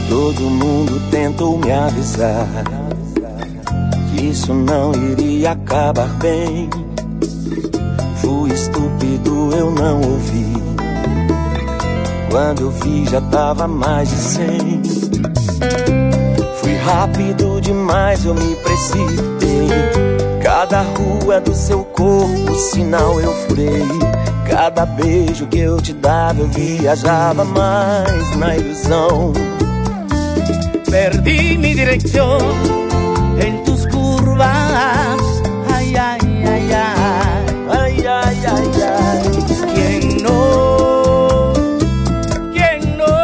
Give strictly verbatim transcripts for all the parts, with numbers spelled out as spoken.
Todo mundo tentou me avisar que isso não iria acabar bem. Fui estúpido, eu não ouvi. Quando eu vi já tava mais de cem. Fui rápido demais, eu me precipitei. Cada rua do seu corpo, sinal eu furei. Cada beijo que eu te dava, eu viajava mais na ilusão. Perdí mi dirección en tus curvas. Ay, ay, ay, ay, ay, ay, ay, ay. ¿Quién no? ¿Quién no?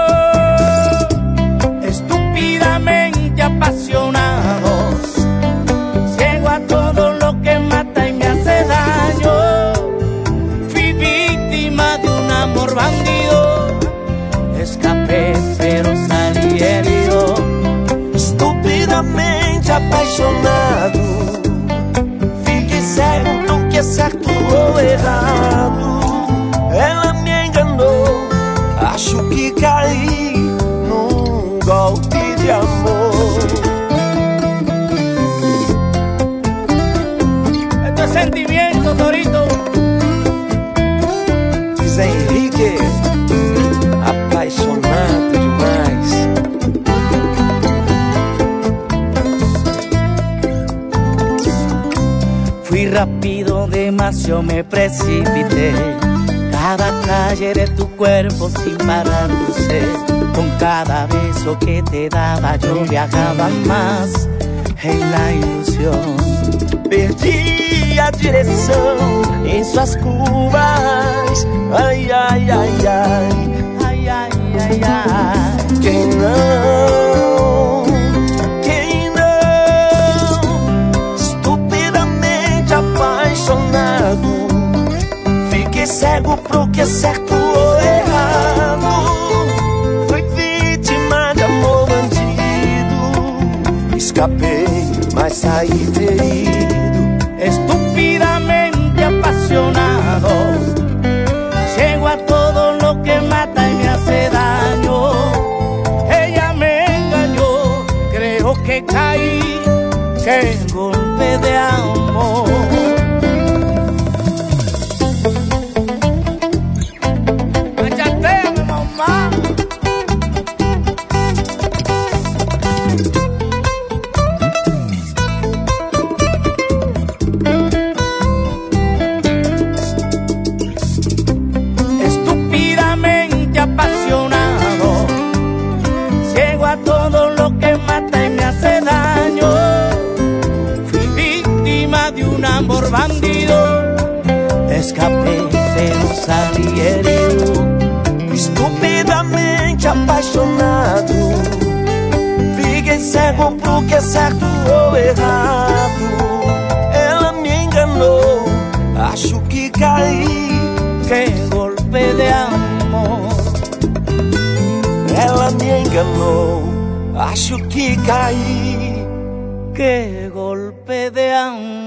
Estúpidamente apasionados, ciego a todo lo que mata y me hace daño. Fui víctima de un amor bandido. Escapé pero salí herido. Estupidamente apaixonado, fiquei cego pro que é certo ou errado. Ela me enganou, acho que caí num golpe de amor. Esto es sentimiento, Torito. Zé Henrique, apaixonado demais. Fui rápido, demasiado me precipité. Cada calle de tu cuerpo sin parar crucé. Con cada beso que te daba yo viajaba más en la ilusión. Perdi a direção em suas curvas. Ai, ai, ai, ai. Ay, ay, ay, ay. Quem não, quem não, estupidamente apaixonado, fiquei cego pro que é certo ou errado. Fui vítima de amor bandido, escapei, mas saí ferido. Estúpidamente apasionado, ciego a todo lo que mata y me hace daño. Ella me engañó, creo que caí, qué golpe de amor. Machateame, mamá. Estúpidamente apasionado, ciego a todo lo que mata y me hace daño. Fui víctima de un amor bandido. Escapé pero salí herido. Estupidamente apaixonado, fiquei cego pro que é certo ou errado. Ela me enganou, acho que caí. Qué golpe de amor. Ela me enganou, acho que caí. Qué golpe de amor.